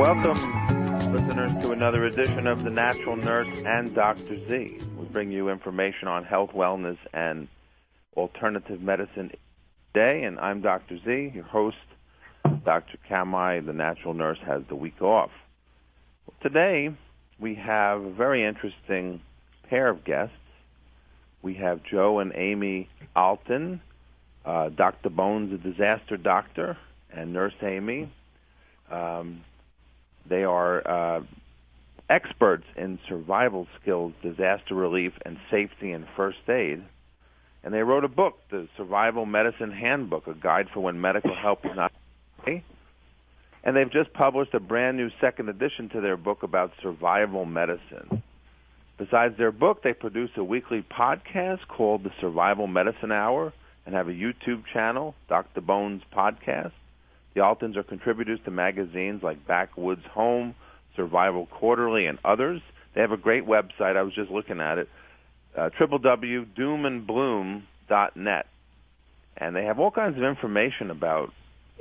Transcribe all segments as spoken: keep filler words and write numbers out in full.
welcome, listeners, to another edition of The Natural Nurse and Doctor Z. We bring you information on health, wellness, and alternative medicine today, and I'm Doctor Z, your host. Doctor Kamai, the Natural Nurse, has the week off. Today, we have a very interesting pair of guests. We have Joe and Amy Alton, uh, Doctor Bones, a disaster doctor, and Nurse Amy. Um, they are uh, experts in survival skills, disaster relief, and safety and first aid. And they wrote a book, the Survival Medicine Handbook, a guide for when medical help is not okay. And they've just published a brand new second edition to their book about survival medicine. Besides their book, they produce a weekly podcast called the Survival Medicine Hour and have a YouTube channel, Doctor Bones Podcast. The Altons are contributors to magazines like Backwoods Home, Survival Quarterly, and others. They have a great website. I was just looking at it, uh, w w w dot doom and bloom dot net. And they have all kinds of information about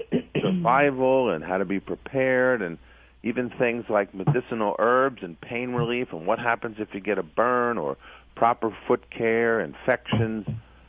survival and how to be prepared, and even things like medicinal herbs and pain relief and what happens if you get a burn, or proper foot care, infections,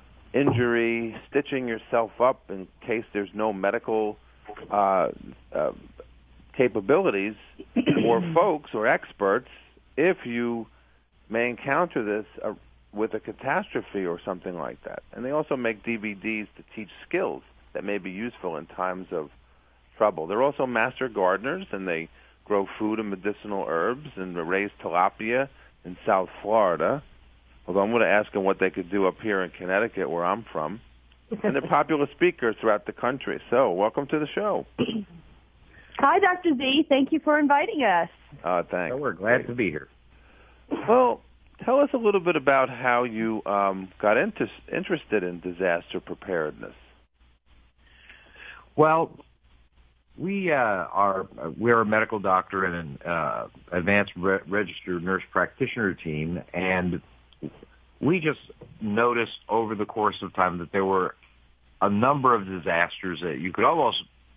injury, stitching yourself up in case there's no medical uh, uh, capabilities for folks or experts if you may encounter this uh, with a catastrophe or something like that. And they also make D V Ds to teach skills that may be useful in times of trouble. They're also master gardeners, and they grow food and medicinal herbs and raise tilapia in South Florida, although I'm going to ask them what they could do up here in Connecticut, where I'm from. And they're popular speakers throughout the country. So welcome to the show. Hi, Doctor Z. Thank you for inviting us. Uh, thanks. So we're glad to be here. Well, tell us a little bit about how you um, got into, interested in disaster preparedness. Well, we uh, are we're a medical doctor and an uh, advanced re- registered nurse practitioner team, and we just noticed over the course of time that there were a number of disasters that you could almost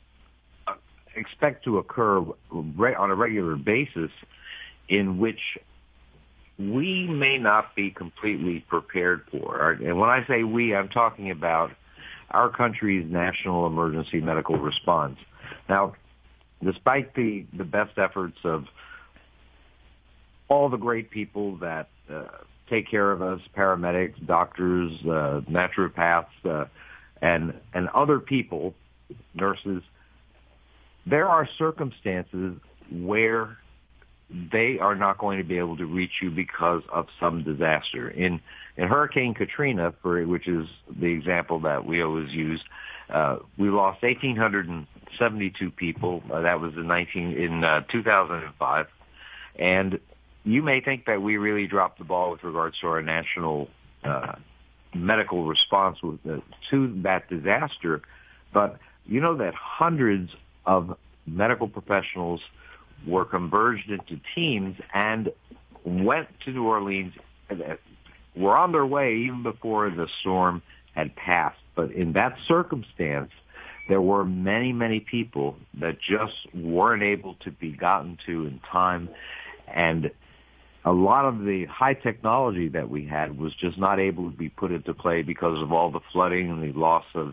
expect to occur re- on a regular basis, in which we may not be completely prepared for. And when I say we, I'm talking about our country's national emergency medical response. Now, despite the, the best efforts of all the great people that uh, take care of us, paramedics, doctors, uh, naturopaths, uh, and and other people, nurses, there are circumstances where they are not going to be able to reach you because of some disaster. In in Hurricane Katrina, for which is the example that we always use, uh, we lost one thousand eight hundred seventy-two people. Uh, that was in nineteen in uh, two thousand five, and you may think that we really dropped the ball with regards to our national uh, medical response with, uh, to that disaster, but you know that hundreds of medical professionals were converged into teams and went to New Orleans, were on their way even before the storm had passed. But in that circumstance, there were many, many people that just weren't able to be gotten to in time, and a lot of the high technology that we had was just not able to be put into play because of all the flooding and the loss of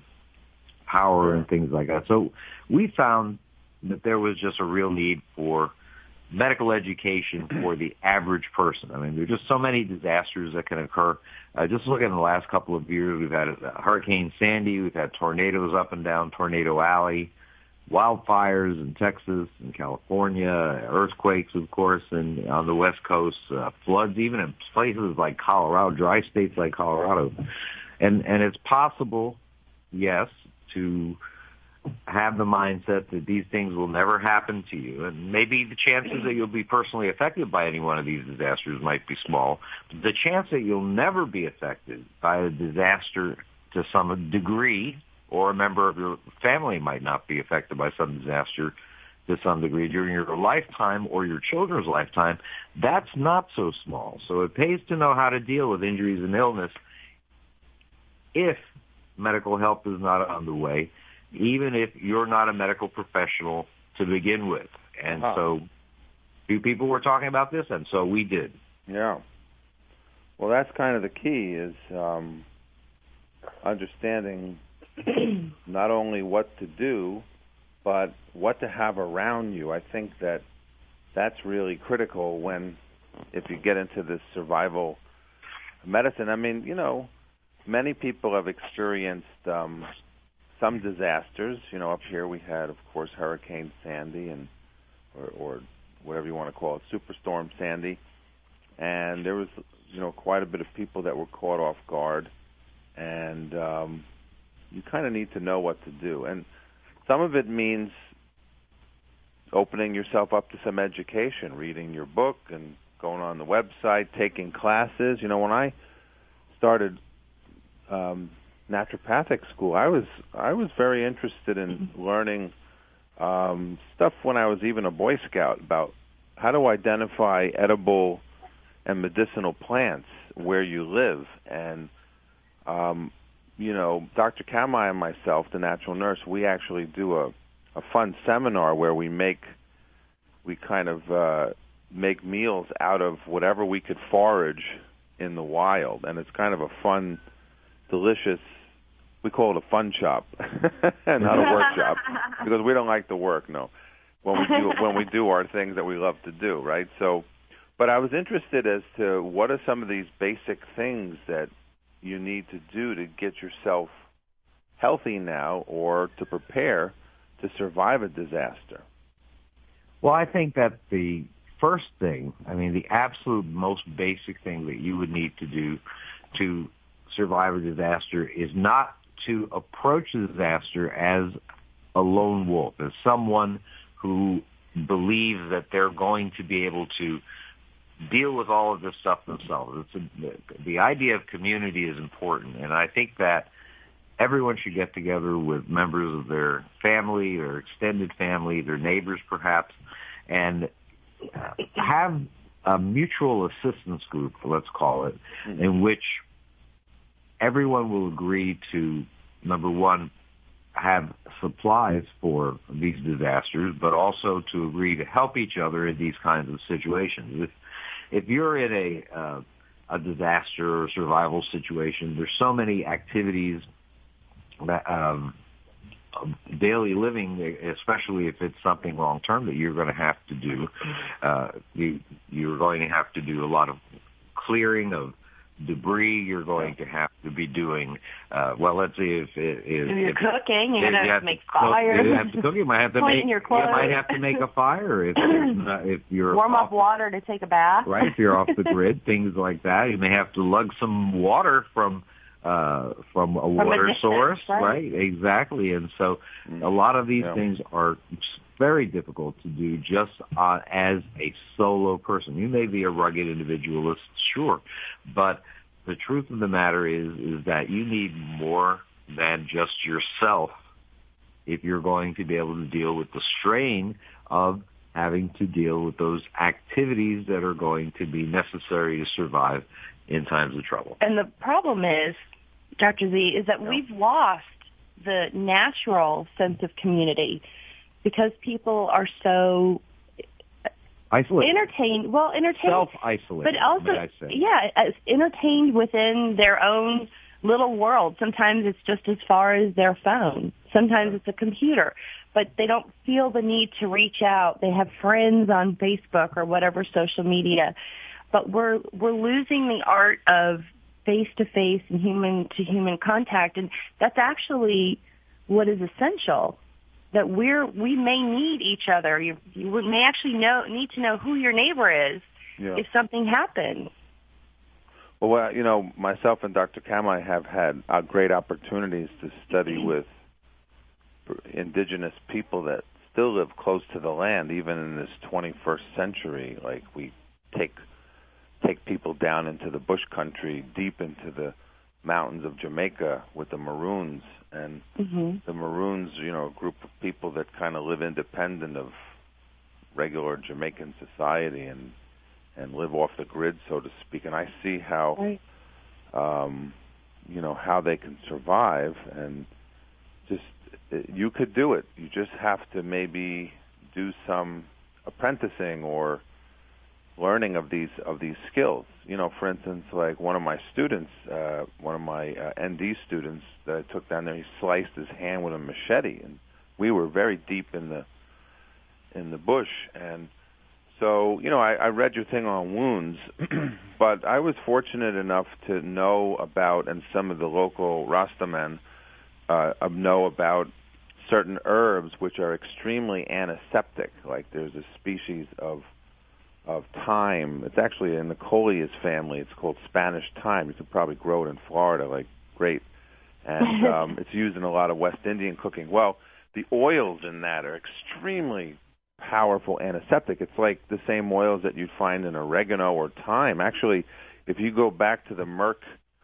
power and things like that. So we found that there was just a real need for medical education for the average person. I mean, there are just so many disasters that can occur. Uh, just look at the last couple of years, we've had Hurricane Sandy, we've had tornadoes up and down Tornado Alley, wildfires in Texas and California, earthquakes, of course, and on the West Coast, uh, floods, even in places like Colorado, dry states like Colorado. And and it's possible, yes, to have the mindset that these things will never happen to you. And maybe the chances that you'll be personally affected by any one of these disasters might be small. But the chance that you'll never be affected by a disaster to some degree, or a member of your family might not be affected by some disaster to some degree during your lifetime or your children's lifetime, that's not so small. So it pays to know how to deal with injuries and illness if medical help is not on the way, even if you're not a medical professional to begin with. And uh-huh. so few people were talking about this, and so we did. Yeah. Well, that's kind of the key, is um, understanding not only what to do, but what to have around you. I think that that's really critical when, if you get into this survival medicine. I mean, you know, many people have experienced um, some disasters. You know, up here we had, of course, Hurricane Sandy, and or, or whatever you want to call it, Superstorm Sandy, and there was, you know, quite a bit of people that were caught off guard, and um, you kind of need to know what to do. And some of it means opening yourself up to some education, reading your book and going on the website, taking classes. You know, when I started um, naturopathic school, I was I was very interested in learning um, stuff when I was even a Boy Scout about how to identify edible and medicinal plants where you live. And, um, you know, Doctor Kamai and myself, the natural nurse, we actually do a, a fun seminar where we make, we kind of uh, make meals out of whatever we could forage in the wild. And it's kind of a fun, delicious, we call it a fun shop, not a workshop, because we don't like to work, no, when we do when we do our things that we love to do, right? So, but I was interested as to what are some of these basic things that you need to do to get yourself healthy now, or to prepare to survive a disaster. Well, I think that the first thing, I mean, the absolute most basic thing that you would need to do to survive a disaster is not to approach the disaster as a lone wolf, as someone who believes that they're going to be able to deal with all of this stuff themselves. It's a, the idea of community is important, and I think that everyone should get together with members of their family, their extended family, their neighbors perhaps, and have a mutual assistance group, let's call it, mm-hmm. in which everyone will agree to, number one, have supplies for these disasters, but also to agree to help each other in these kinds of situations. If if you're in a uh, a disaster or survival situation, there's so many activities that um, daily living, especially if it's something long term that you're going to have to do. Uh, you you're going to have to do a lot of clearing of debris. You're going to have to be doing, uh, well, let's see if, if, if you're if, cooking, you're if going to have to make fire. You have to cook. You might have to make. You might have to make a fire if uh, if you're warm off, up water to take a bath. Right, if you're off the grid, things like that. You may have to lug some water from uh, from a from water a distance, source, right? right? Exactly, and so a lot of these yeah. things are very difficult to do just uh, as a solo person. You may be a rugged individualist, sure, but the truth of the matter is is that you need more than just yourself if you're going to be able to deal with the strain of having to deal with those activities that are going to be necessary to survive in times of trouble. And the problem is, Doctor Z, is that yeah. we've lost the natural sense of community because people are so isolated, entertained. Well, entertained, self-isolated, but also, may I say. yeah, as entertained within their own little world. Sometimes it's just as far as their phone. Sometimes it's a computer, but they don't feel the need to reach out. They have friends on Facebook or whatever social media, but we're we're losing the art of face-to-face and human-to-human contact, and that's actually what is essential. That we're we may need each other. You, you may actually know need to know who your neighbor is yeah. if something happens. Well, you know, myself and Doctor Kamai have had uh, great opportunities to study with indigenous people that still live close to the land, even in this twenty-first century. Like we take take people down into the bush country, deep into the mountains of Jamaica with the Maroons. And mm-hmm. the Maroons, you know, a group of people that kind of live independent of regular Jamaican society and and live off the grid, so to speak. And I see how, right. um, you know, how they can survive. And just, you could do it. You just have to maybe do some apprenticing or learning of these of these skills. You know, for instance, like one of my students, uh, one of my uh, N D students that I took down there, he sliced his hand with a machete, and we were very deep in the in the bush. And so, you know, I, I read your thing on wounds, but I was fortunate enough to know about, and some of the local Rastamen uh, know about certain herbs which are extremely antiseptic. Like there's a species of of thyme. It's actually in the Coleus family. It's called Spanish thyme. You could probably grow it in Florida, like great. And um, it's used in a lot of West Indian cooking. Well, the oils in that are extremely powerful antiseptic. It's like the same oils that you'd find in oregano or thyme. Actually, if you go back to the Merck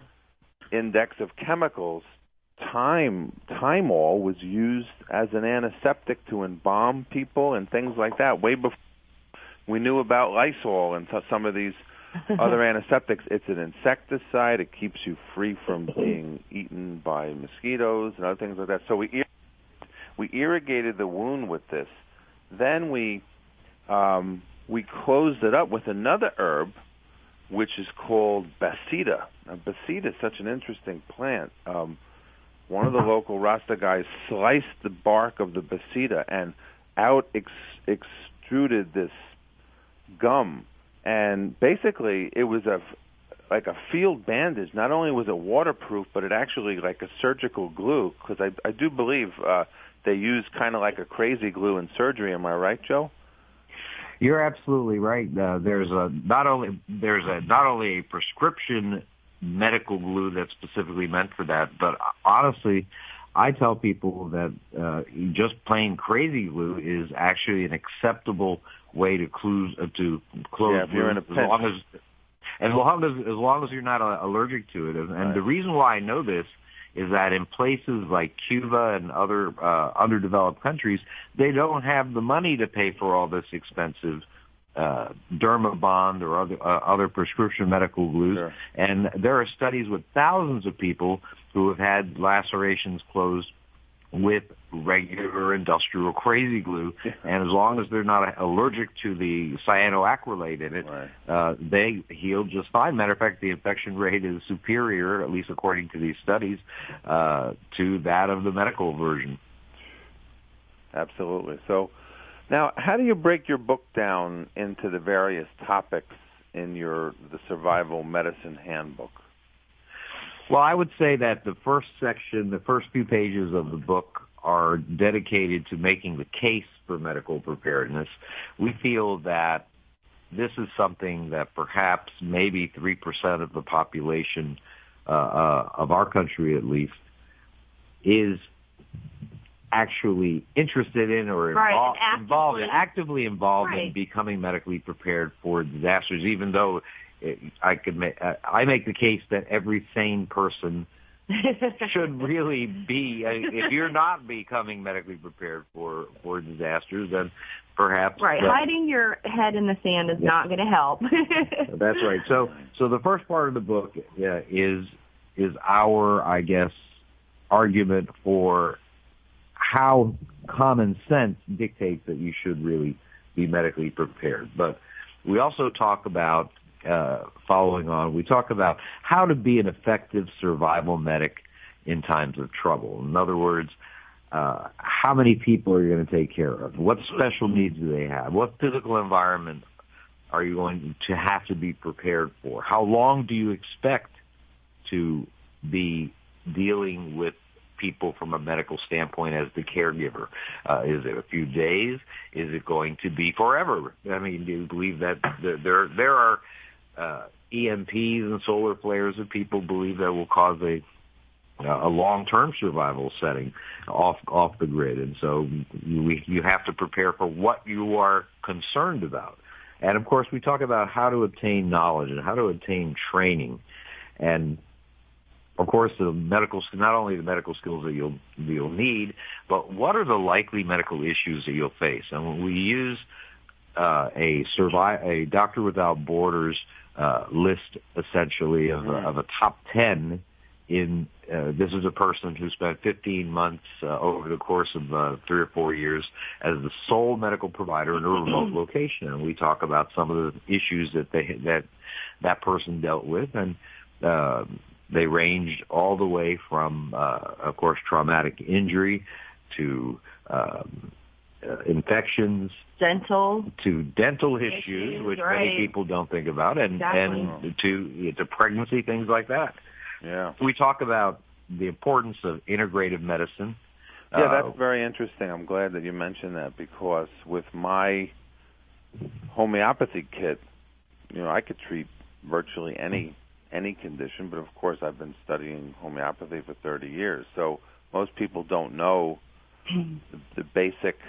Index of Chemicals, thyme, thymol was used as an antiseptic to embalm people and things like that way before we knew about Lysol and some of these other antiseptics. It's an insecticide. It keeps you free from being eaten by mosquitoes and other things like that. So we ir- we irrigated the wound with this. Then we um, we closed it up with another herb, which is called Basida. Now, Basida is such an interesting plant. Um, one of the local Rasta guys sliced the bark of the Basida and out ex- extruded this gum, and basically it was a like a field bandage. Not only was it waterproof, but it actually like a surgical glue, because I, I do believe uh, they use kind of like a crazy glue in surgery. Am I right, Joe? You're absolutely right. Uh, there's a not only there's a not only a prescription medical glue that's specifically meant for that, but honestly, I tell people that uh, just plain crazy glue is actually an acceptable way to close uh, to close yeah, if you're in a as long as as long as as long as you're not uh, allergic to it. And, and right. The reason why I know this is that in places like Cuba and other uh, underdeveloped countries, they don't have the money to pay for all this expensive uh, Dermabond or other uh, other prescription medical glues. Sure. And there are studies with thousands of people who have had lacerations closed with regular industrial crazy glue, and as long as they're not allergic to the cyanoacrylate in it, right. uh, they heal just fine. Matter of fact, the infection rate is superior, at least according to these studies, uh, to that of the medical version. Absolutely. So now, how do you break your book down into the various topics in your the Survival Medicine Handbook? Well, I would say that the first section, the first few pages of the book are dedicated to making the case for medical preparedness. We feel that this is something that perhaps maybe three percent of the population uh, uh, of our country, at least, is actually interested in or right, invol- actively, involved, actively involved right. in becoming medically prepared for disasters, even though I could make, I make the case that every sane person should really be, if you're not becoming medically prepared for, for disasters, then perhaps... Right, uh, hiding your head in the sand is yeah. not going to help. That's right. So so the first part of the book uh, is is our, I guess, argument for how common sense dictates that you should really be medically prepared. But we also talk about Uh, following on, we talk about how to be an effective survival medic in times of trouble. In other words, uh, how many people are you going to take care of? What special needs do they have? What physical environment are you going to have to be prepared for? How long do you expect to be dealing with people from a medical standpoint as the caregiver? Uh, is it a few days? Is it going to be forever? I mean, do you believe that there there are Uh, E M Ps and solar flares that people believe that will cause a a long-term survival setting off off the grid, and so you you have to prepare for what you are concerned about. And of course, we talk about how to obtain knowledge and how to obtain training, and of course, the medical not only the medical skills that you'll you'll need, but what are the likely medical issues that you'll face. And when we use uh, a survive a Doctor Without Borders Uh, list essentially of, mm-hmm. of a top ten in uh, this is a person who spent fifteen months uh, over the course of uh, three or four years as the sole medical provider in a remote location, and we talk about some of the issues that they that that person dealt with, and uh, they ranged all the way from, uh, of course, traumatic injury to um, uh, infections, dental to dental issues, issues which right. many people don't think about, and exactly. and to to pregnancy, things like that. Yeah, we talk about the importance of integrative medicine. Yeah, uh, that's very interesting. I'm glad that you mentioned that, because with my homeopathy kit, you know, I could treat virtually any any condition, but of course I've been studying homeopathy for thirty years, so most people don't know the, the basic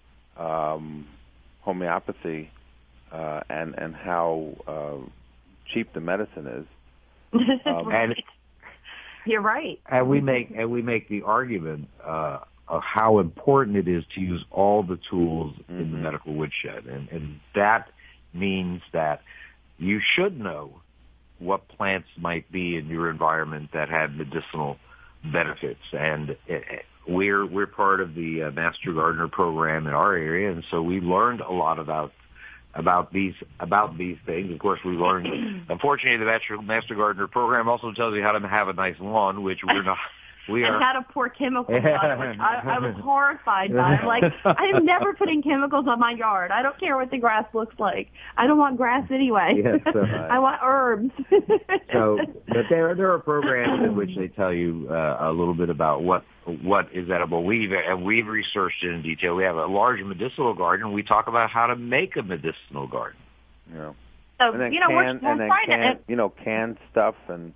um, homeopathy uh, and and how uh, cheap the medicine is. Um, and you're right. And we make and we make the argument uh, of how important it is to use all the tools mm-hmm. in the medical woodshed, and, and that means that you should know what plants might be in your environment that have medicinal benefits. And it, it, we're we're part of the uh, Master Gardener program in our area, and so we learned a lot about about these about these things. Of course, we learned. Unfortunately, the Master, Master Gardener program also tells you how to have a nice lawn, which we're not. We are. And how to pour chemicals on, which I, I was horrified by. I'm like, I am never putting chemicals on my yard. I don't care what the grass looks like. I don't want grass anyway. Yes, so, I want herbs. so, but there there are programs in which they tell you uh, a little bit about what what is edible. We've and we've researched it in detail. We have a large medicinal garden. We talk about how to make a medicinal garden. Yeah. So and then you know, can, we're, and we're then trying can, to, you know, canned stuff and.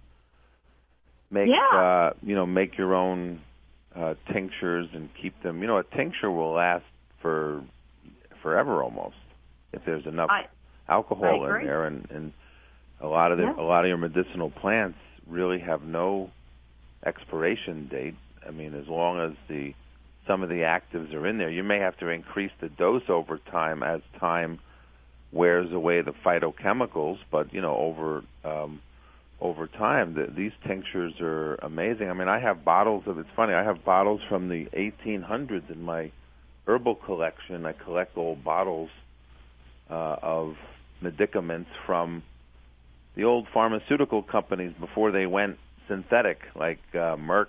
Make yeah. uh, you know, make your own uh, tinctures and keep them. You know, a tincture will last for forever almost if there's enough I, alcohol I in there, and, and a lot of the, yeah. a lot of your medicinal plants really have no expiration date. I mean, as long as the some of the actives are in there, you may have to increase the dose over time as time wears away the phytochemicals, but you know, over um, over time, the, these tinctures are amazing. I mean, I have bottles of, it's funny, I have bottles from the eighteen hundreds in my herbal collection. I collect old bottles uh, of medicaments from the old pharmaceutical companies before they went synthetic, like uh, Merck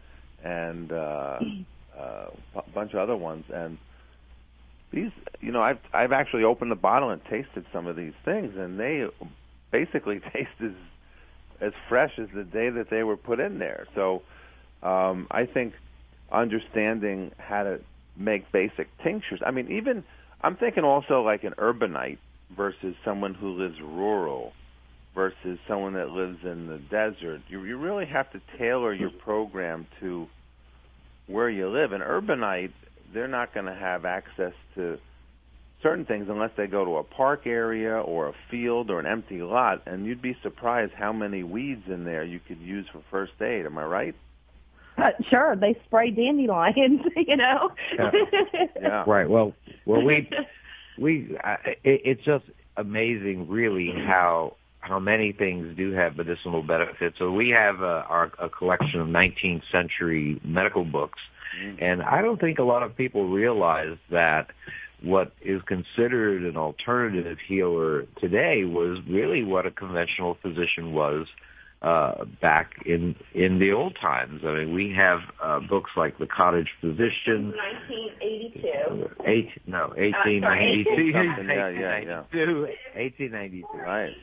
and uh, uh, a bunch of other ones. And these, you know, I've, I've actually opened the bottle and tasted some of these things, and they basically taste as as fresh as the day that they were put in there. So um, I think understanding how to make basic tinctures. I mean, even I'm thinking also like an urbanite versus someone who lives rural versus someone that lives in the desert. You, you really have to tailor your program to where you live. An urbanite, they're not going to have access to certain things unless they go to a park area or a field or an empty lot, and you'd be surprised how many weeds in there you could use for first aid. Am I right? Uh, sure, they spray dandelions, you know. Yeah. Yeah. Right. Well, well, we we uh, it, it's just amazing, really, how how many things do have medicinal benefits. So we have uh, our a collection of nineteenth century medical books, mm-hmm. and I don't think a lot of people realize that what is considered an alternative healer today was really what a conventional physician was uh, back in in the old times. I mean, we have uh, books like The Cottage Physician. nineteen eighty-two. Eight, no, eighteen ninety-two. Uh, yeah, yeah, yeah. eighteen ninety-two. Right.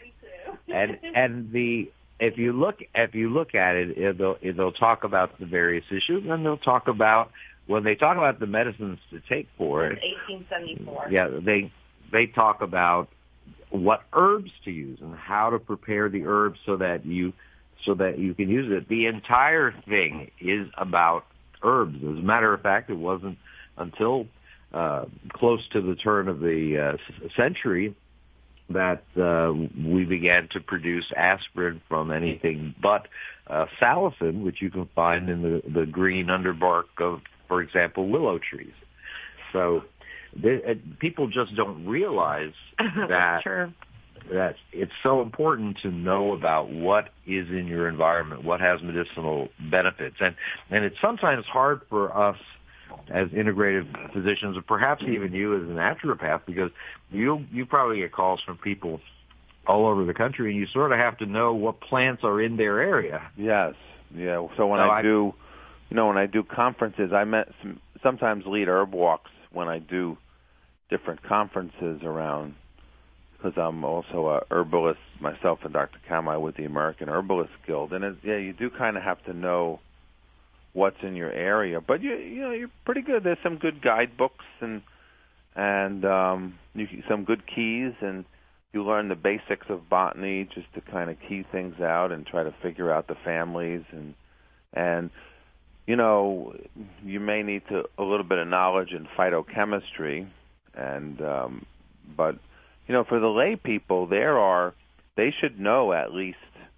And and the if you look if you look at it, it'll it'll talk about the various issues, and they'll talk about. When they talk about the medicines to take for it, eighteen seventy-four. Yeah, they they talk about what herbs to use and how to prepare the herbs so that you so that you can use it. The entire thing is about herbs. As a matter of fact, it wasn't until uh, close to the turn of the uh, century that uh, we began to produce aspirin from anything but uh, salicin, which you can find in the, the green underbark of, for example, willow trees. So they, uh, people just don't realize that sure. that it's so important to know about what is in your environment, what has medicinal benefits. And, and it's sometimes hard for us as integrative physicians, or perhaps even you as a naturopath, because you you probably get calls from people all over the country, and you sort of have to know what plants are in their area. Yes, yeah. So when so I, I do, you know, when I do conferences, I met some, sometimes lead herb walks when I do different conferences around, because I'm also a herbalist myself and Doctor Kamai with the American Herbalist Guild, and it, yeah, you do kind of have to know what's in your area, but you you know you're pretty good. There's some good guidebooks and and um, you, some good keys, and you learn the basics of botany just to kind of key things out and try to figure out the families, and and you know you may need to a little bit of knowledge in phytochemistry, and um, but you know for the lay people there are they should know at least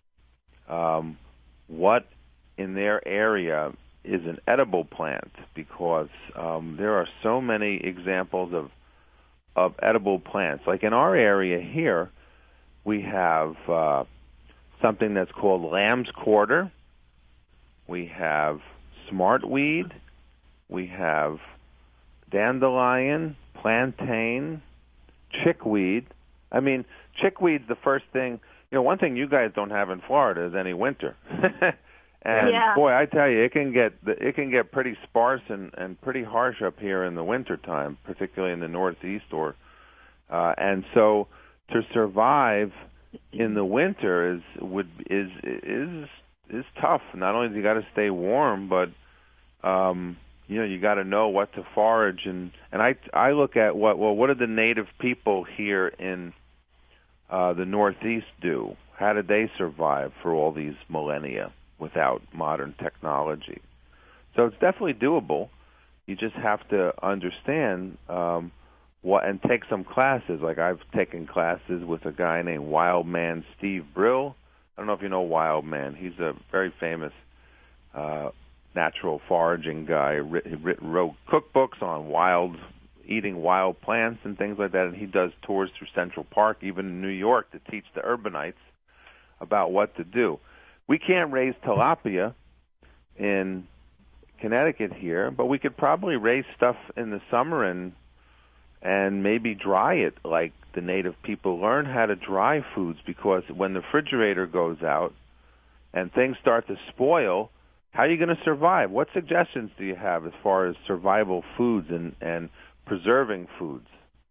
um, what in their area is an edible plant, because um, there are so many examples of of edible plants. Like in our area here, we have uh, something that's called lamb's quarter. We have smartweed. We have dandelion, plantain, chickweed. I mean, chickweed's the first thing. You know, one thing you guys don't have in Florida is any winter. And yeah. boy, I tell you, it can get it can get pretty sparse and, and pretty harsh up here in the wintertime, particularly in the Northeast. Or uh, and so to survive in the winter is would is is is tough. Not only do you got to stay warm, but um, you know you got to know what to forage. And, and I I look at what well what did the native people here in uh, the Northeast do? How did they survive for all these millennia without modern technology? So it's definitely doable. You just have to understand um, what and take some classes. Like I've taken classes with a guy named Wildman Steve Brill. I don't know if you know Wildman. He's a very famous uh, natural foraging guy. He wrote cookbooks on wild eating wild plants and things like that, and he does tours through Central Park, even in New York, to teach the urbanites about what to do. We can't raise tilapia in Connecticut here, but we could probably raise stuff in the summer and and maybe dry it like the native people. Learn how to dry foods, because when the refrigerator goes out and things start to spoil, how are you going to survive? What suggestions do you have as far as survival foods and, and preserving foods?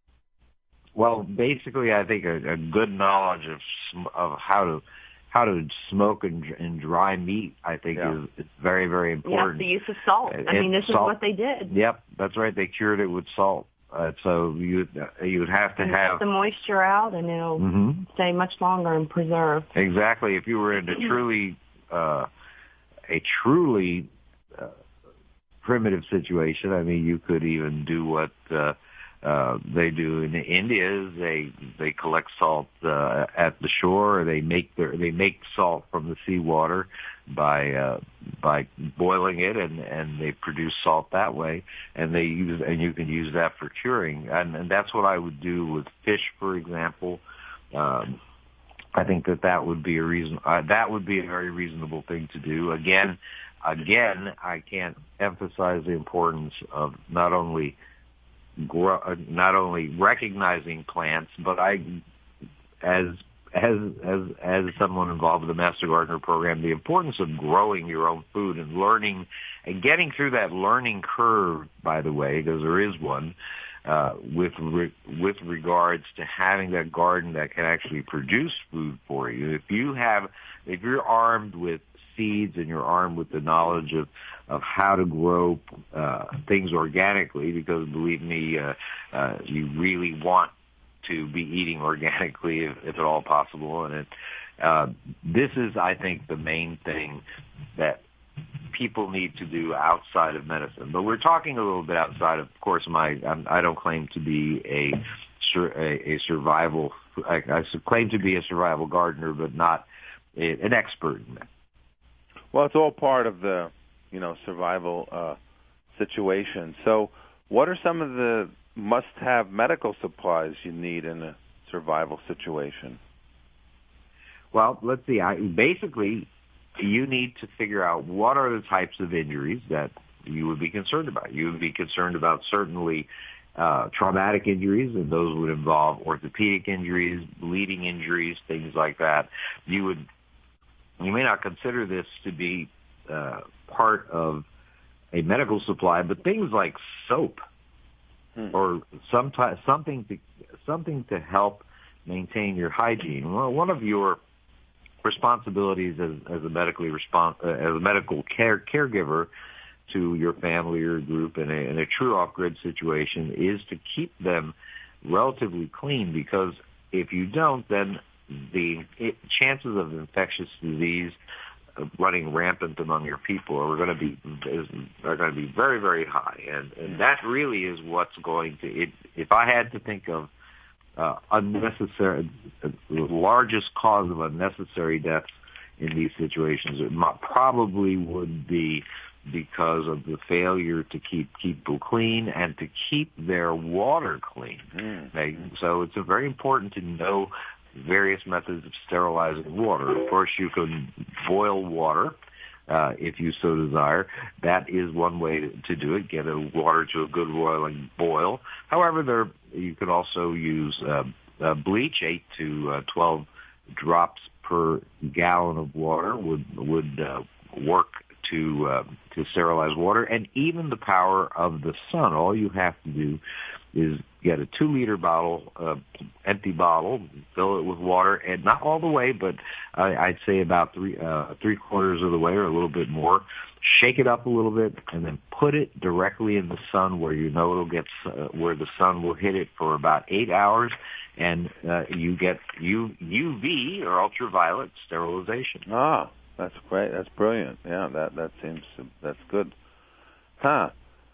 Well, basically, I think a, a good knowledge of of how to how to smoke and, and dry meat, I think, yeah. is, is very, very important. Yeah, the use of salt. I mean, this salt, is what they did. Yep, that's right. They cured it with salt. Uh, so you you would have to and have get the moisture out, and it'll mm-hmm. stay much longer and preserve. Exactly. If you were in a truly uh, a truly uh, primitive situation, I mean, you could even do what uh, uh, they do in India. Is they they collect salt uh, at the shore. Or they make their they make salt from the seawater by uh, by boiling it, and, and they produce salt that way. And they use and you can use that for curing. And, and that's what I would do with fish, for example. Um, I think that that would be a reason. Uh, that would be a very reasonable thing to do. Again, again, I can't emphasize the importance of not only grow, uh, not only recognizing plants, but I, as as as as someone involved with the Master Gardener program, the importance of growing your own food and learning and getting through that learning curve. By the way, because there is one. Uh, with re- with regards to having that garden that can actually produce food for you. If you have, if you're armed with seeds and you're armed with the knowledge of, of how to grow uh, things organically, because believe me, uh, uh, you really want to be eating organically if, if at all possible. And it, uh, this is, I think, the main thing that people need to do outside of medicine. But we're talking a little bit outside of, of course, my, I'm, I don't claim to be a, a, a survival, I, I claim to be a survival gardener, but not a, an expert in that. Well, it's all part of the, you know, survival uh, situation. So what are some of the must-have medical supplies you need in a survival situation? Well, let's see. I, basically, you need to figure out what are the types of injuries that you would be concerned about. You would be concerned about certainly uh, traumatic injuries, and those would involve orthopedic injuries, bleeding injuries, things like that. You would, you may not consider this to be uh, part of a medical supply, but things like soap hmm. or some ty- something to something to help maintain your hygiene. Well, one of your responsibilities as, as a medically respons- uh, as a medical care caregiver to your family or group in a, in a true off-grid situation is to keep them relatively clean, because if you don't, then the it, chances of infectious disease uh, running rampant among your people are going to be is, are going to be very, very high, and and that really is what's going to. It, if I had to think of uh, unnecessary, uh, the largest cause of unnecessary deaths in these situations, it might, probably would be because of the failure to keep people clean and to keep their water clean. Mm. Okay? So it's a very important to know various methods of sterilizing water. Of course, you can boil water uh, if you so desire. That is one way to, to do it, get a water to a good boiling boil. However, there you could also use uh, uh, bleach, eight to uh, twelve drops per gallon of water would would uh, work to uh, to sterilize water, and even the power of the sun. All you have to do is get a two-liter bottle, uh, empty bottle, fill it with water, and not all the way, but I, I'd say about three uh, three quarters of the way or a little bit more. Shake it up a little bit, and then put it directly in the sun where you know it'll get uh, where the sun will hit it for about eight hours, and uh, you get U, UV or ultraviolet sterilization. Ah. That's great. That's brilliant. Yeah, that that seems that's good. Huh.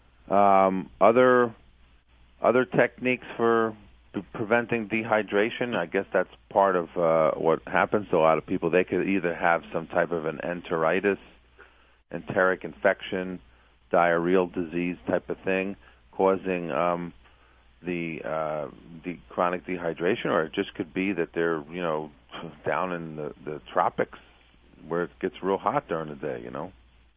Um, other other techniques for preventing dehydration. I guess that's part of uh, what happens to a lot of people. They could either have some type of an enteritis, enteric infection, diarrheal disease type of thing, causing um, the uh, the chronic dehydration, or it just could be that they're you know down in the, the tropics, where it gets real hot during the day, you know.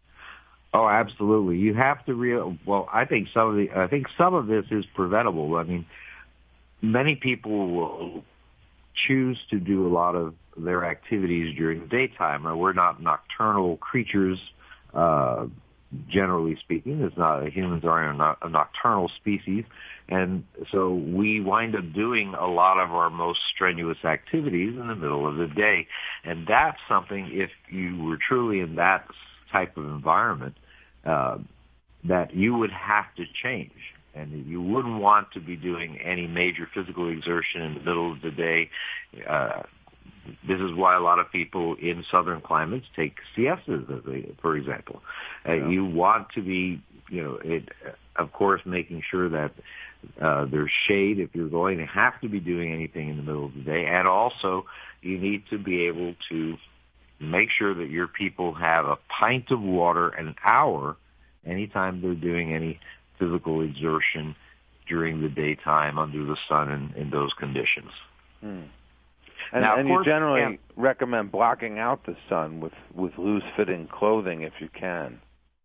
Oh, absolutely. You have to real. Well, I think some of the. I think some of this is preventable. I mean, many people will choose to do a lot of their activities during the daytime. Now, we're not nocturnal creatures, uh, generally speaking. It's not humans aren't a, a nocturnal species, and so we wind up doing a lot of our most strenuous activities in the middle of the day. And that's something, if you were truly in that type of environment, uh, that you would have to change. And you wouldn't want to be doing any major physical exertion in the middle of the day. Uh, this is why a lot of people in southern climates take siestas, for example. Uh, yeah. You want to be, you know, it, of course, making sure that uh, there's shade if you're going to have to be doing anything in the middle of the day. And also, you need to be able to make sure that your people have a pint of water an hour anytime they're doing any physical exertion during the daytime under the sun in, in those conditions. Hmm. And, now, and course, you generally yeah. recommend blocking out the sun with, with loose-fitting clothing if you can.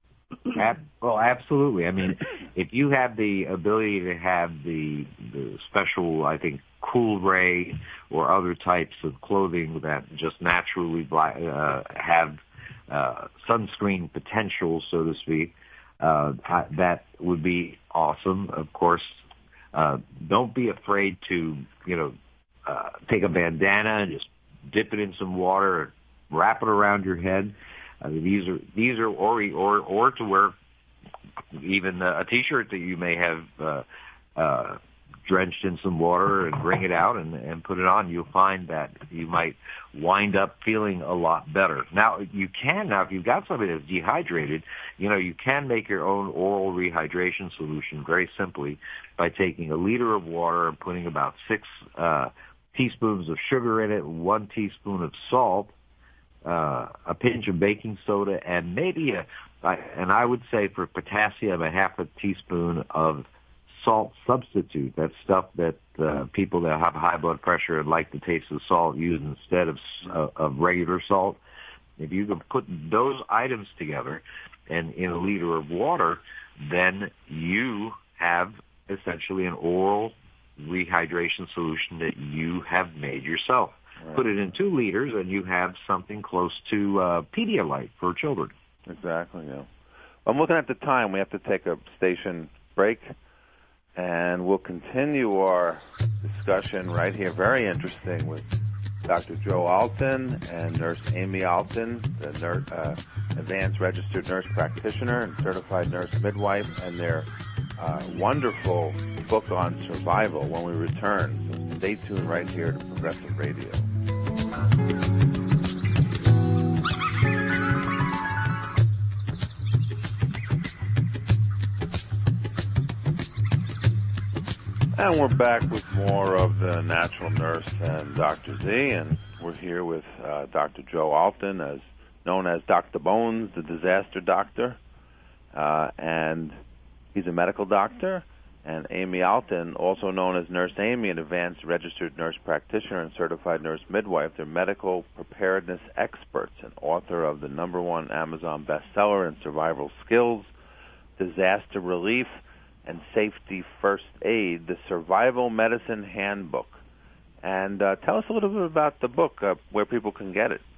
Ab- well, absolutely. I mean, if you have the ability to have the, the special, I think, Cool Ray or other types of clothing that just naturally bla- uh, have uh, sunscreen potential, so to speak, uh, that would be awesome. Of course, uh, don't be afraid to, you know, uh, take a bandana and just dip it in some water and wrap it around your head. I mean, these are these are or or or to wear even a T-shirt that you may have uh, uh, drenched in some water and bring it out and, and put it on. You'll find that you might wind up feeling a lot better. Now you can now if you've got somebody that's dehydrated, you know you can make your own oral rehydration solution very simply by taking a liter of water and putting about six uh, teaspoons of sugar in it, one teaspoon of salt. Uh, a pinch of baking soda, and maybe a, and I would say for potassium, a half a teaspoon of salt substitute. That's stuff that uh, people that have high blood pressure and like the taste of salt use instead of, uh, of regular salt. If you can put those items together and in a liter of water, then you have essentially an oral rehydration solution that you have made yourself. Right. Put it in two liters, and you have something close to uh, Pedialyte for children. Exactly, yeah. I'm looking at the time. We have to take a station break, and we'll continue our discussion right here. Very interesting with Doctor Joe Alton and Nurse Amy Alton, the nurse, uh, advanced registered nurse practitioner and certified nurse midwife, and their uh, wonderful book on survival when we return. So stay tuned right here to Progressive Radio. And we're back with more of the Natural Nurse and Doctor Z, and we're here with uh, Doctor Joe Alton, as known as Doctor Bones, the disaster doctor, uh, and he's a medical doctor, and Amy Alton, also known as Nurse Amy, an advanced registered nurse practitioner and certified nurse midwife. They're medical preparedness experts and author of the number one Amazon bestseller in survival skills, disaster relief, and safety first aid, the Survival Medicine Handbook. And uh, tell us a little bit about the book, uh, where people can get it.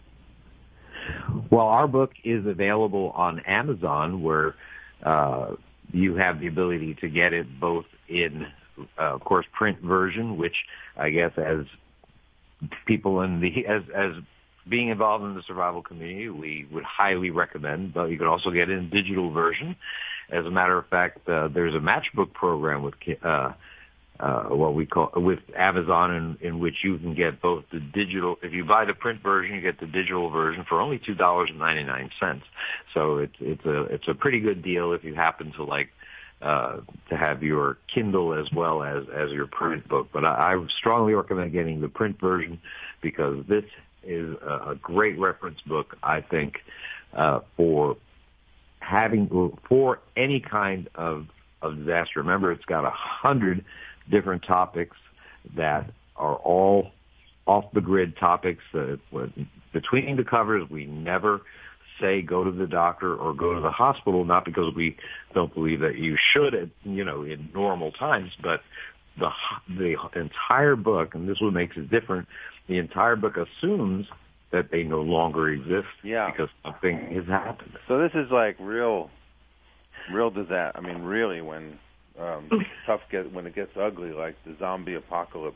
Well, our book is available on Amazon, where uh, you have the ability to get it both in, uh, of course, print version, which I guess as people in the as as being involved in the survival community, we would highly recommend. But you can also get it in digital version. As a matter of fact, uh, there's a matchbook program with uh, uh, what we call with Amazon, in, in which you can get both the digital. If you buy the print version, you get the digital version for only two dollars and ninety nine cents. So it's it's a it's a pretty good deal if you happen to like uh, to have your Kindle as well as as your print book. But I, I strongly recommend getting the print version because this is a, a great reference book, I think, uh, for. having for any kind of, of disaster. Remember, it's got a hundred different topics that are all off the grid topics. Uh, between the covers, we never say go to the doctor or go to the hospital, not because we don't believe that you should, you know, in normal times, but the the entire book, and this is what makes it different, the entire book assumes that they no longer exist yeah. because something has happened. So this is like real, real disaster. I mean, really, when um, stuff get when it gets ugly, like the zombie apocalypse.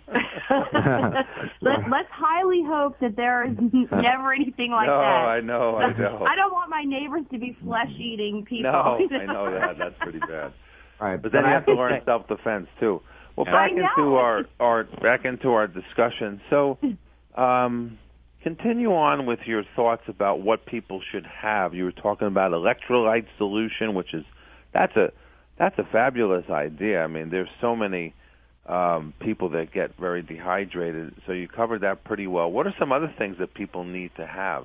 Let, let's highly hope that there is never anything like no, that. No, I know, I know. I don't want my neighbors to be flesh-eating people. No, I know that. That's pretty bad. All right, but then you have to learn self-defense too. Well, back into our, our back into our discussion. So. Um, Continue on with your thoughts about what people should have. You were talking about electrolyte solution, which is that's a that's a fabulous idea. I mean, there's so many um, people that get very dehydrated. So you covered that pretty well. What are some other things that people need to have?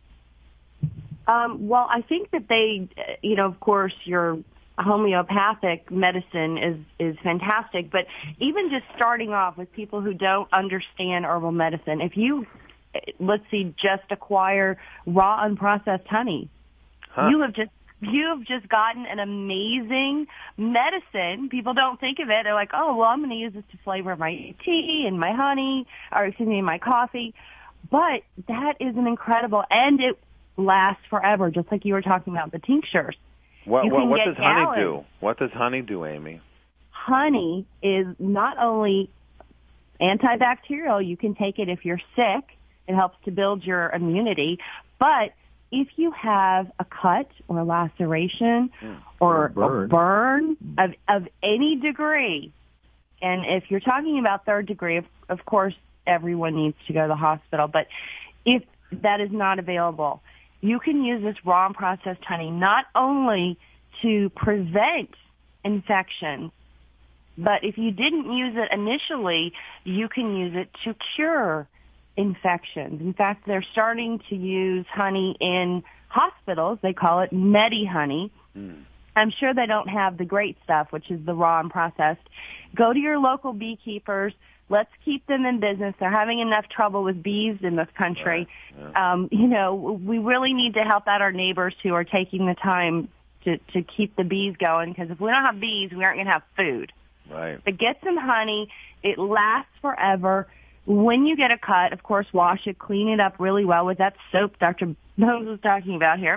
Um, well, I think that they, you know, of course, your homeopathic medicine is is fantastic. But even just starting off with people who don't understand herbal medicine, if you let's see, just acquire raw unprocessed honey. Huh. You have just you have just gotten an amazing medicine. People don't think of it. They're like, oh, well, I'm going to use this to flavor my tea and my honey, or excuse me, my coffee. But that is an incredible, and it lasts forever, just like you were talking about the tinctures. What, what, what does gallons. honey do? What does honey do, Amy? Honey is not only antibacterial. You can take it if you're sick. It helps to build your immunity. But if you have a cut or a laceration mm. or, or burn. a burn of, of any degree, and if you're talking about third degree, of, of course, everyone needs to go to the hospital. But if that is not available, you can use this raw and processed honey not only to prevent infection, but if you didn't use it initially, you can use it to cure infections. In fact, they're starting to use honey in hospitals. They call it Medi honey. Mm. I'm sure they don't have the great stuff, which is the raw and processed. Go to your local beekeepers. Let's keep them in business. They're having enough trouble with bees in this country. Right. Yeah. Um, you know, we really need to help out our neighbors who are taking the time to, to keep the bees going, because if we don't have bees, we aren't going to have food. Right. But get some honey. It lasts forever. When you get a cut, of course, wash it, clean it up really well with that soap Doctor Bones was talking about here.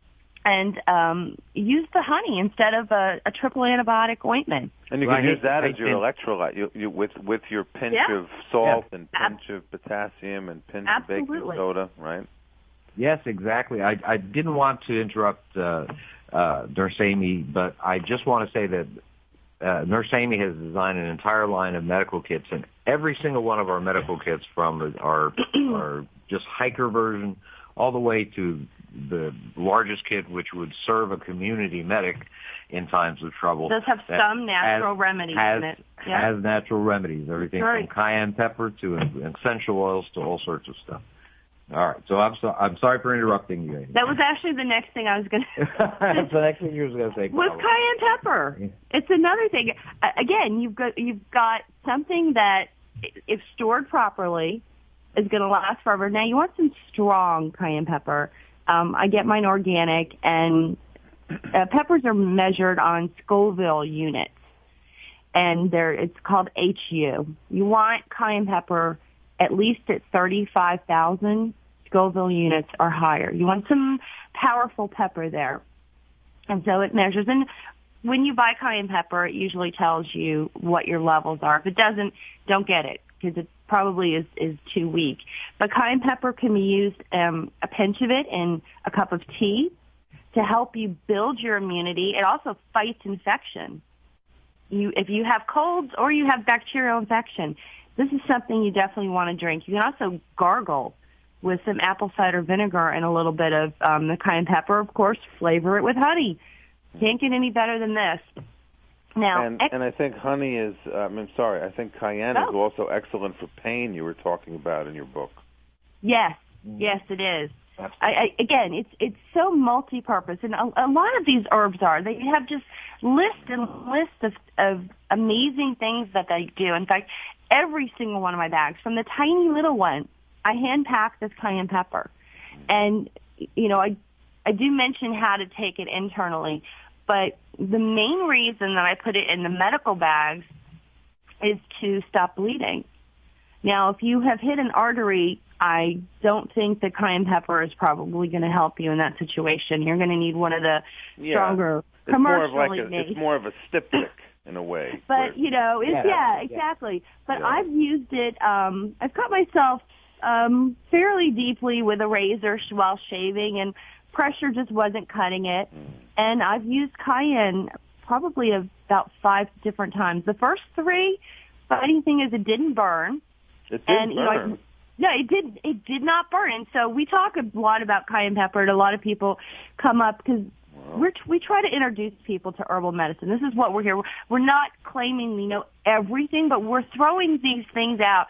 And um, use the honey instead of a, a triple antibiotic ointment. And you right. can use that I, as your I, electrolyte you, you, with with your pinch yeah. of salt yeah. and pinch Ab- of potassium and pinch Absolutely. of baking soda, right? Yes, exactly. I, I didn't want to interrupt uh, uh, Nurse Amy, but I just want to say that uh, Nurse Amy has designed an entire line of medical kits, and every single one of our medical kits, from our, our just hiker version all the way to the largest kit, which would serve a community medic in times of trouble. It does have some natural has, remedies has, in it. Yeah. Has natural remedies, everything right. from cayenne pepper to essential oils to all sorts of stuff. All right, so I'm so, I'm sorry for interrupting you. That was actually the next thing I was going to say. That's the next thing you were going to say. Was cayenne pepper. Yeah. It's another thing. Uh, again, you've got you've got something that, if stored properly, is going to last forever. Now, you want some strong cayenne pepper. Um, I get mine organic, and uh, peppers are measured on Scoville units, and they're it's called H U. You want cayenne pepper at least at thirty-five thousand Scoville units or higher. You want some powerful pepper there. And so it measures. And when you buy cayenne pepper, it usually tells you what your levels are. If it doesn't, don't get it, because it probably is, is too weak. But cayenne pepper can be used, um, a pinch of it in a cup of tea to help you build your immunity. It also fights infection. You, if you have colds or you have bacterial infection, this is something you definitely want to drink. You can also gargle with some apple cider vinegar and a little bit of um, the cayenne pepper. Of course, flavor it with honey. Can't get any better than this. Now, and, ex- and I think honey is, um, I'm sorry, I think cayenne oh. is also excellent for pain, you were talking about in your book. Yes, yes, it is. I, I, again, it's it's so multi-purpose, and a, a lot of these herbs are. They have just lists and lists of, of amazing things that they do. In fact, every single one of my bags, from the tiny little one, I hand pack this cayenne pepper. And, you know, I I do mention how to take it internally, but the main reason that I put it in the medical bags is to stop bleeding. Now, if you have hit an artery, I don't think that cayenne pepper is probably going to help you in that situation. You're going to need one of the yeah. stronger it's commercially more of like a, made. It's more of a styptic in a way. But, where, you know, it's, yeah, yeah, exactly. But yeah. I've used it, um, I've cut myself um, fairly deeply with a razor while shaving, and pressure just wasn't cutting it. Mm. And I've used cayenne probably about five different times. The first three, funny thing is it didn't burn. It didn't and, you burn. know, I, no, it did. It did not burn. And so we talk a lot about cayenne pepper, and a lot of people come up because we're we try to introduce people to herbal medicine. This is what we're here. We're not claiming we know everything, but we're throwing these things out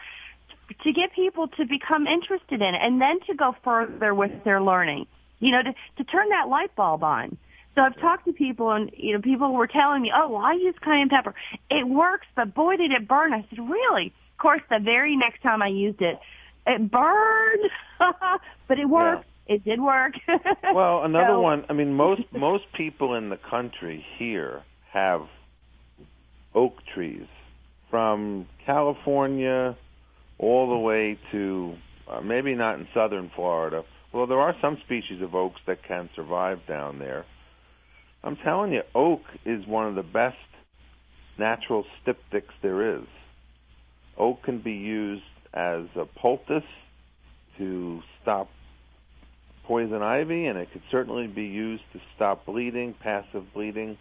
to get people to become interested in it, and then to go further with their learning. You know, to to turn that light bulb on. So I've talked to people, and you know, people were telling me, "Oh, well, I use cayenne pepper. It works, but boy, did it burn!" I said, "Really?" Of course, the very next time I used it, it burned, but it worked. Yeah. It did work. Well, another so, one. I mean, most most people in the country here have oak trees, from California all the way to uh, maybe not in southern Florida. Well, there are some species of oaks that can survive down there. I'm telling you, oak is one of the best natural styptics there is. Oak can be used as a poultice to stop poison ivy, and it could certainly be used to stop bleeding, passive bleeding.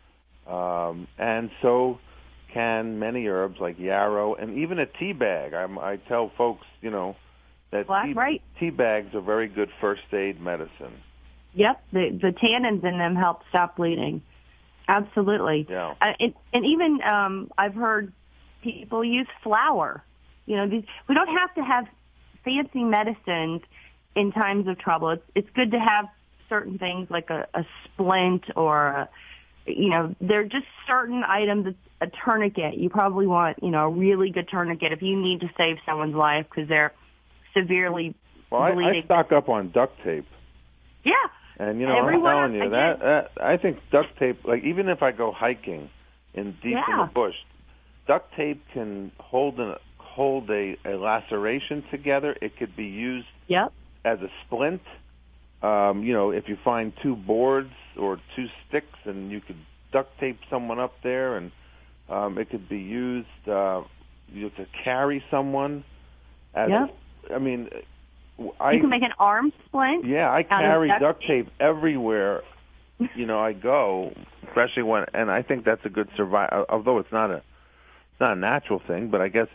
Um, and so can many herbs like yarrow, and even a tea bag. I'm, I tell folks, you know, that Black, tea, right. tea bags are very good first aid medicine. Yep, the the tannins in them help stop bleeding. Absolutely. Yeah. Uh, and, and even um, I've heard people use flour. You know, these, we don't have to have fancy medicines in times of trouble. It's it's good to have certain things like a, a splint or a, you know, there are just certain items. It's a tourniquet. You probably want, you know, a really good tourniquet if you need to save someone's life because they're severely well, I, bleeding. I stock up on duct tape. Yeah. And, you know, Everyone, I'm telling you, that, that I think duct tape, like even if I go hiking in deep yeah. in the bush, duct tape can hold an hold a, a laceration together. It could be used yep. as a splint. Um, you know, if you find two boards or two sticks and you could duct tape someone up there, and um, it could be used uh, you know, to carry someone. As yep. a, I mean, I, you can make an arm splint. Yeah, I carry duct, duct tape everywhere. You know, I go, especially when, and I think that's a good survival. Although it's not a, it's not a natural thing, but I guess,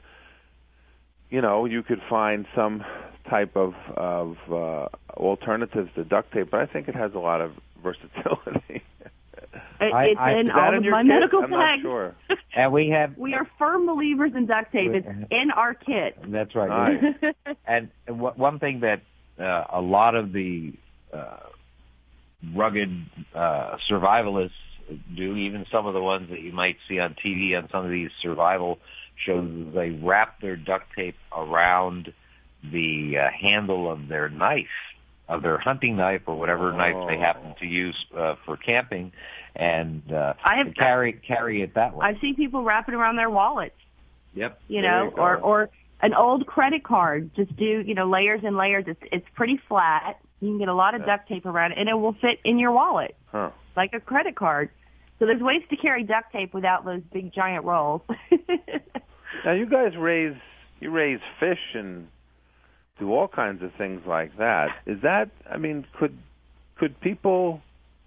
you know, you could find some type of of uh, alternatives to duct tape, but I think it has a lot of versatility. It, I, it's I, in all of my kit? medical I'm tags. not sure. And we have we are firm believers in duct tape. It's in our kit. That's right. Nice. And w- one thing that uh, a lot of the uh, rugged uh, survivalists do, even some of the ones that you might see on T V on some of these survival shows, they wrap their duct tape around the uh, handle of their knife, of their hunting knife or whatever oh. knife they happen to use uh, for camping, and uh, I have, carry carry it that way. I've seen people wrap it around their wallets. Yep. You know, you or or an old credit card. Just do, you know, layers and layers. It's it's pretty flat. You can get a lot of yeah. duct tape around it, and it will fit in your wallet huh. like a credit card. So there's ways to carry duct tape without those big giant rolls. Now you guys raise you raise fish and do all kinds of things like that. Is that? I mean, could could people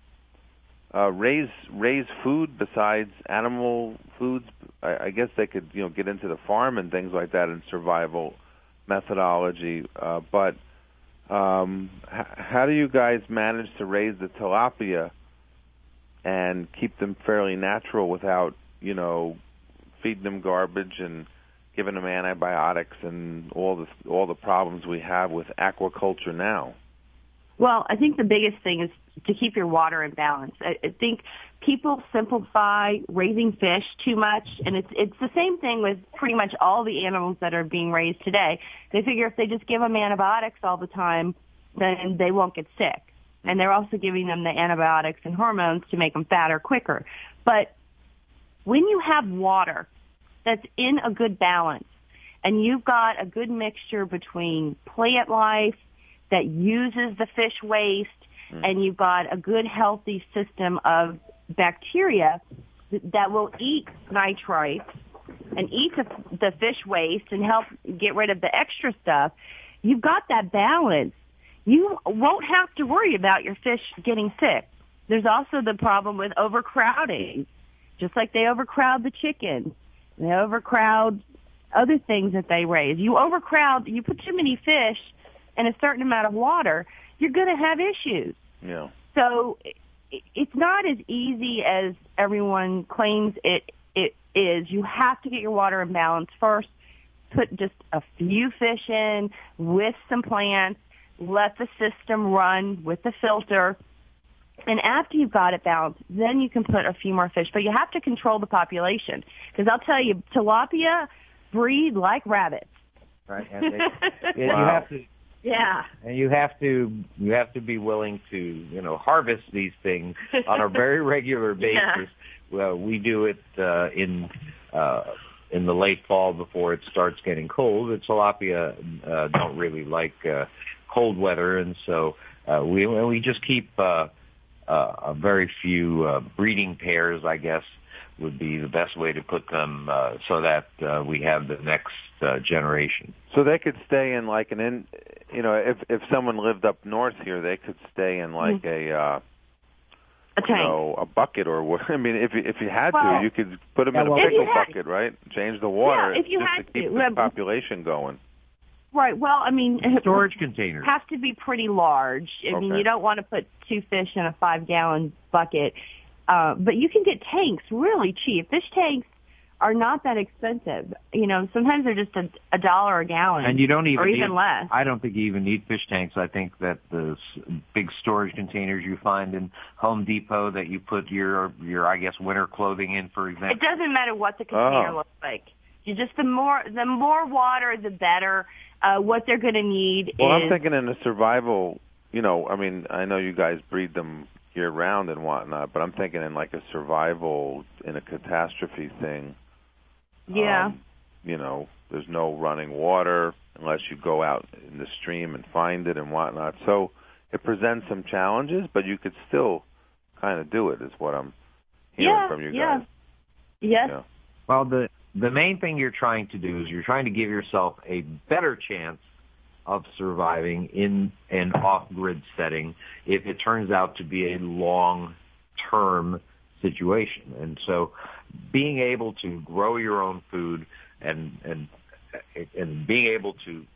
uh, raise raise food besides animal foods? I, I guess they could, you know, get into the farm and things like that in survival methodology. Uh, but um, h- how do you guys manage to raise the tilapia and keep them fairly natural without, you know, feeding them garbage and giving them antibiotics and all the all the problems we have with aquaculture now? Well, I think the biggest thing is to keep your water in balance. I, I think people simplify raising fish too much, and it's it's the same thing with pretty much all the animals that are being raised today. They figure if they just give them antibiotics all the time, then they won't get sick. And they're also giving them the antibiotics and hormones to make them fatter quicker. But when you have water that's in a good balance, and you've got a good mixture between plant life that uses the fish waste, mm. and you've got a good healthy system of bacteria that will eat nitrites and eat the, the fish waste and help get rid of the extra stuff, you've got that balance. You won't have to worry about your fish getting sick. There's also the problem with overcrowding. Just like they overcrowd the chickens, they overcrowd other things that they raise. You overcrowd, you put too many fish in a certain amount of water, you're going to have issues. Yeah. So it's not as easy as everyone claims it it is. You have to get your water in balance first. Put just a few fish in with some plants. Let the system run with the filter. And after you've got it balanced, then you can put a few more fish. But you have to control the population. Because I'll tell you, tilapia breed like rabbits. Right. And they, yeah, wow. you have to. Yeah. And you have to you have to be willing to, you know, harvest these things on a very regular basis. Yeah. Well, we do it uh, in uh, in the late fall before it starts getting cold. The tilapia uh, don't really like uh, cold weather, and so uh, we we just keep uh, uh, a very few uh, breeding pairs, I guess, would be the best way to put them uh, so that uh, we have the next uh, generation. So they could stay in like an in, you know, if if someone lived up north here, they could stay in like mm-hmm. a uh, a tank, you know, a bucket or what. I mean, if you, if you had well, to, you could put them yeah, in a well, pickle had, bucket, right? Change the water yeah, if you just had to keep to. the Well, population going. Right. Well, I mean, storage containers have to be pretty large. I okay. mean, you don't want to put two fish in a five-gallon bucket. Uh, but you can get tanks really cheap. Fish tanks are not that expensive. You know, sometimes they're just a, a dollar a gallon, and you don't even or even need, less. I don't think you even need fish tanks. I think that the big storage containers you find in Home Depot that you put your your I guess winter clothing in, for example. It doesn't matter what the container oh. looks like. You just the more the more water, the better. Uh, what they're going to need well, is. Well, I'm thinking in a survival. You know, I mean, I know you guys breed them year round and whatnot, but I'm thinking in like a survival in a catastrophe thing. Yeah. Um, you know, there's no running water unless you go out in the stream and find it and whatnot. So it presents some challenges, but you could still kind of do it, is what I'm hearing yeah, from you yeah. guys. Yes. Yeah. Well, the the main thing you're trying to do is you're trying to give yourself a better chance of surviving in an off-grid setting if it turns out to be a long-term situation. And so being able to grow your own food and and and being able to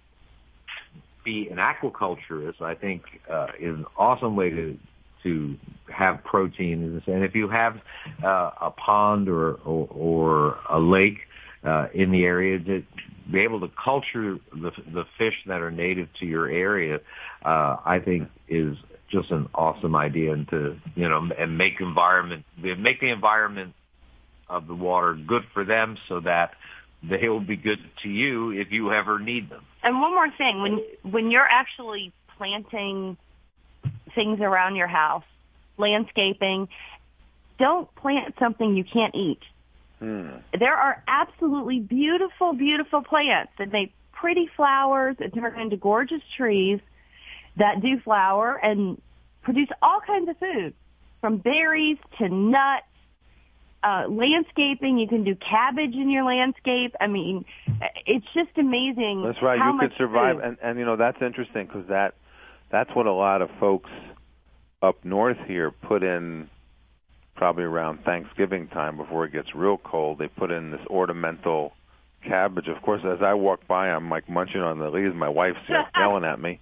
be an aquaculturist, I think, uh, is an awesome way to to have protein. And if you have uh, a pond or or, or a lake uh, in the area, to be able to culture the the fish that are native to your area, uh, I think is just an awesome idea, and to you know and make environment make the environment of the water good for them, so that they will be good to you if you ever need them. And one more thing, when when you're actually planting things around your house, landscaping, don't plant something you can't eat. Hmm. There are absolutely beautiful, beautiful plants that make pretty flowers and turn into gorgeous trees that do flower and produce all kinds of food, from berries to nuts. Uh, landscaping, you can do cabbage in your landscape. I mean, it's just amazing. That's right. How You much could survive, food. and and you know that's interesting because that that's what a lot of folks up north here put in. Probably around Thanksgiving time, before it gets real cold, they put in this ornamental cabbage. Of course, as I walk by, I'm like munching on the leaves. My wife's yelling at me.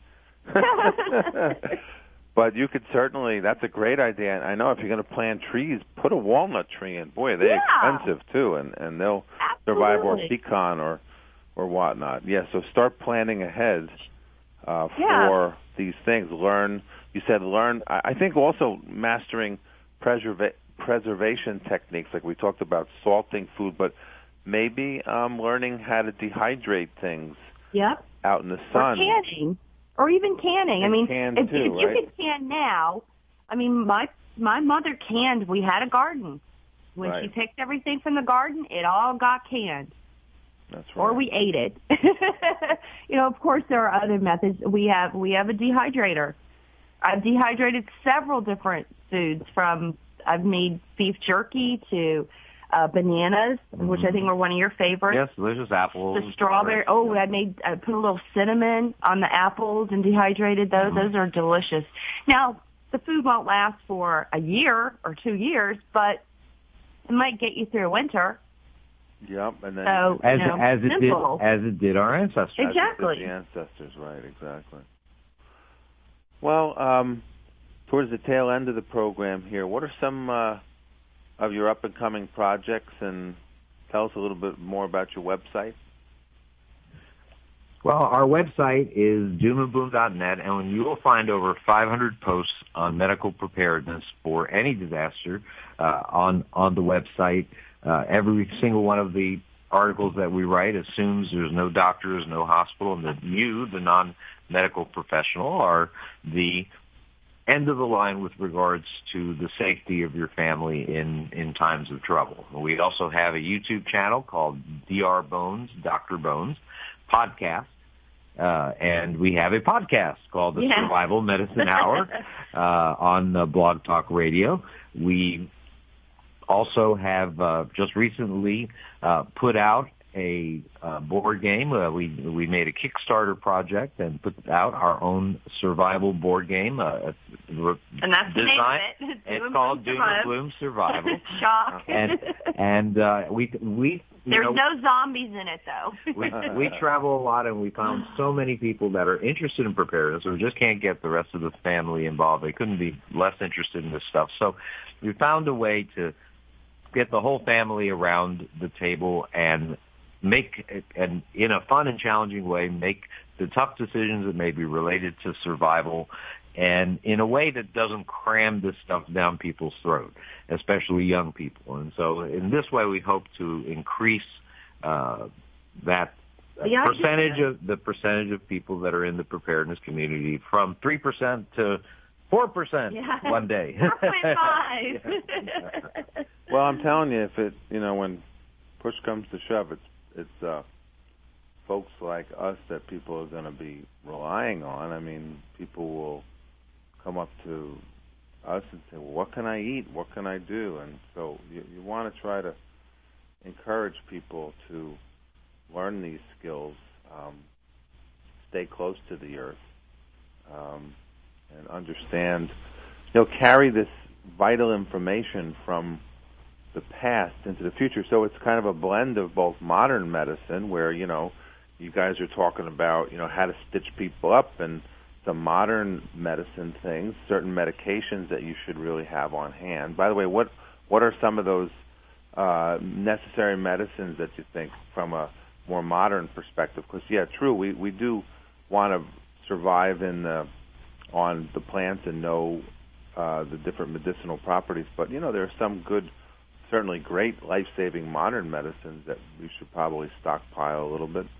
But you could certainly, that's a great idea. I know if you're going to plant trees, put a walnut tree in. Boy, they're yeah. expensive too, and, and they'll Absolutely. survive, or pecan or, or whatnot. Yeah, so start planning ahead uh, yeah. for these things. Learn, you said learn, I, I think also mastering preserva- preservation techniques, like we talked about salting food, but maybe um, learning how to dehydrate things yep. out in the sun. Or canning. Or even canning. And I mean, can if, too, if you right? could can now, I mean, my my mother canned. We had a garden. When right. she picked everything from the garden, it all got canned. That's right. Or we ate it. You know, of course, there are other methods. We have we have a dehydrator. I've dehydrated several different foods. From I've made beef jerky to uh, bananas, mm-hmm. which I think were one of your favorites. Yes, delicious apples. The strawberry. Oh, I made I put a little cinnamon on the apples and dehydrated those. Mm-hmm. Those are delicious. Now, the food won't last for a year or two years, but it might get you through a winter. Yep, and then so, as you know, as it simple. did as it did our ancestors. Exactly. The ancestors, right? Exactly. Well, um, towards the tail end of the program here, what are some uh, of your up and coming projects, and tell us a little bit more about your website? Well, our website is doom and boom dot net, and you will find over five hundred posts on medical preparedness for any disaster uh, on on the website. Uh, every single one of the articles that we write assumes there's no doctors, no hospital, and that you, the non-medical professional, are the end of the line with regards to the safety of your family in, in times of trouble. We also have a YouTube channel called D R Bones, Doctor Bones podcast. Uh, and we have a podcast called the yeah. Survival Medicine Hour uh, on uh, Blog Talk Radio. We also have uh, just recently uh, put out a uh, board game. Uh, we we made a Kickstarter project and put out our own survival board game. Uh, and that's the name of it. It's Doom called Doom and Bloom Survival. Shock. And and uh, we we. There's you know, no zombies in it, though. we, we travel a lot, and we found so many people that are interested in preparedness. We just can't get the rest of the family involved. They couldn't be less interested in this stuff. So we found a way to get the whole family around the table and make, and in a fun and challenging way, make the tough decisions that may be related to survival, and in a way that doesn't cram this stuff down people's throat, especially young people. And so in this way, we hope to increase uh, that the percentage idea. of the percentage of people that are in the preparedness community from three percent to four percent yeah. one day. four point five Well, I'm telling you, if it, you know, when push comes to shove, it's it's uh, folks like us that people are going to be relying on. I mean, people will come up to us and say, well, what can I eat? What can I do? And so you, you want to try to encourage people to learn these skills, um, stay close to the earth, um, and understand, you know, carry this vital information from the past into the future. So it's kind of a blend of both modern medicine, where, you know, you guys are talking about, you know, how to stitch people up, and some modern medicine things, certain medications that you should really have on hand. By the way, what what are some of those uh, necessary medicines that you think from a more modern perspective? Because, yeah, true, we, we do want to survive in the, on the plants and know uh, the different medicinal properties. But, you know, there are some good, certainly great life-saving modern medicines that we should probably stockpile a little bit.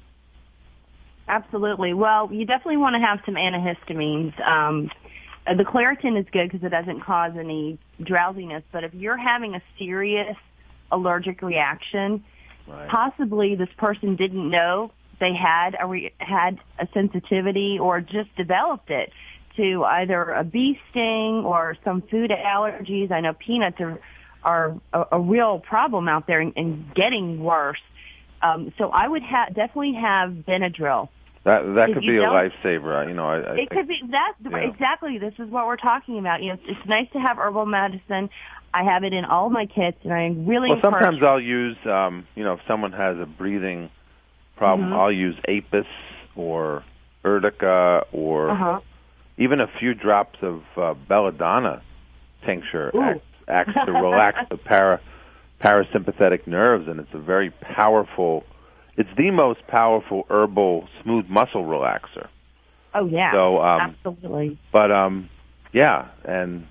Absolutely. Well, you definitely want to have some antihistamines. Um, the Claritin is good because it doesn't cause any drowsiness. But if you're having a serious allergic reaction, right. possibly this person didn't know they had a re- had a sensitivity or just developed it to either a bee sting or some food allergies. I know peanuts are are a, a real problem out there and, and getting worse. Um, so I would ha- definitely have Benadryl. That that If could you be a don't- lifesaver. You know, I, I It think, could be that yeah. exactly. This is what we're talking about. You know, it's, it's nice to have herbal medicine. I have it in all my kits, and I really well, encourage. sometimes I'll use, um, you know, if someone has a breathing problem, Mhm. I'll use Apis or Urtica or Uh-huh. even a few drops of uh, belladonna tincture Ooh. acts, acts to relax the para, parasympathetic nerves, and it's a very powerful. It's the most powerful herbal smooth muscle relaxer. Oh yeah. So, um, absolutely. But um, yeah, and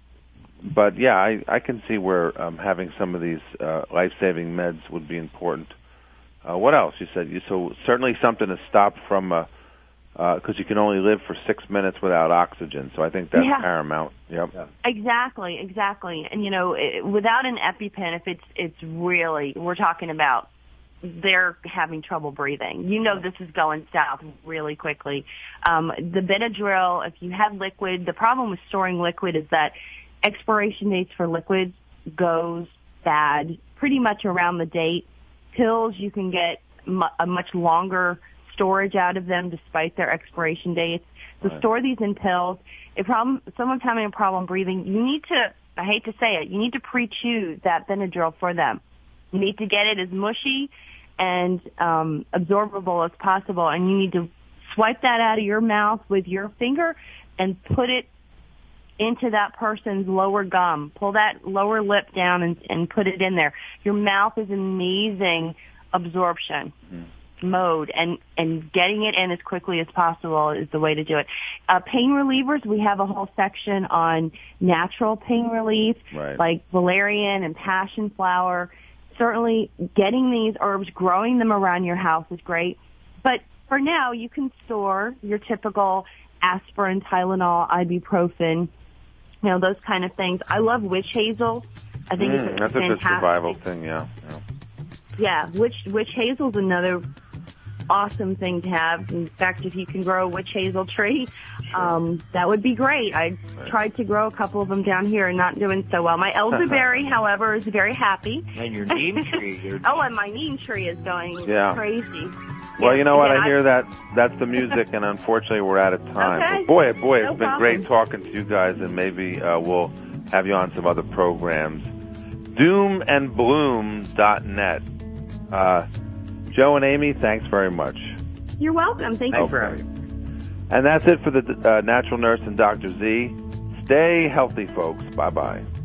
but yeah, I I can see where um, having some of these uh, life-saving meds would be important. Uh, what else? You said you so certainly something to stop from because uh, you can only live for six minutes without oxygen. So I think that's Yeah. paramount. Yep. Yeah. Exactly, exactly. And you know, it, without an EpiPen, if it's it's really we're talking about they're having trouble breathing. You know, this is going south really quickly. Um, the Benadryl, if you have liquid, the problem with storing liquid is that expiration dates for liquids goes bad pretty much around the date. Pills, you can get mu- a much longer storage out of them despite their expiration dates. So Right. store these in pills. If problem, someone's having a problem breathing, you need to, I hate to say it, you need to pre-chew that Benadryl for them. You need to get it as mushy and um, absorbable as possible, and you need to swipe that out of your mouth with your finger and put it into that person's lower gum. Pull that lower lip down and, and put it in there. Your mouth is amazing absorption Mm-hmm. mode, and, and getting it in as quickly as possible is the way to do it. Uh, pain relievers, we have a whole section on natural pain relief, Right. like valerian and passion flower. Certainly getting these herbs, growing them around your house is great. But for now, you can store your typical aspirin, Tylenol, ibuprofen, you know, those kind of things. I love witch hazel. I think Mm, it's a that's a good fantastic. survival thing. Yeah. yeah. Yeah, witch witch hazel's another awesome thing to have. In fact, if you can grow a witch hazel tree, um, that would be great. I Right. tried to grow a couple of them down here and not doing so well. My elderberry, however, is very happy. And your neem tree. Your Oh, and my neem tree is going Yeah. crazy. Well, Yeah, you know what? yeah, I hear that. That's the music, and unfortunately, we're out of time. Okay. But boy, boy, it's No been problem. great talking to you guys, and maybe uh, we'll have you on some other programs. doom and bloom dot net. Uh, Joe and Amy, thanks very much. You're welcome. Thank you Thanks, for Brad. And that's it for the uh, Natural Nurse and Doctor Z. Stay healthy, folks. Bye-bye.